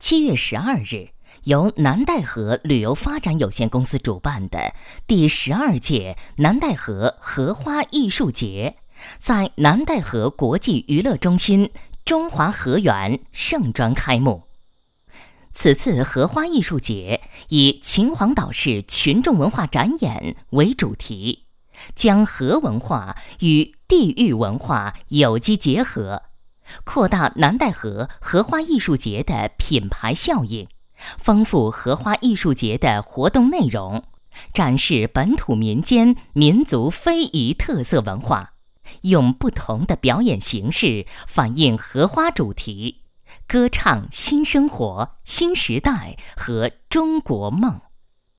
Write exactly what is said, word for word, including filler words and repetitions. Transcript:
七月十二日，由南戴河旅游发展有限公司主办的第十二届南戴河荷花艺术节，在南戴河国际娱乐中心中华河园盛装开幕。此次荷花艺术节以秦皇岛市群众文化展演为主题，将荷文化与地域文化有机结合，扩大南戴河荷花艺术节的品牌效应，丰富荷花艺术节的活动内容，展示本土民间民族非遗特色文化，用不同的表演形式反映荷花主题，歌唱新生活、新时代和中国梦。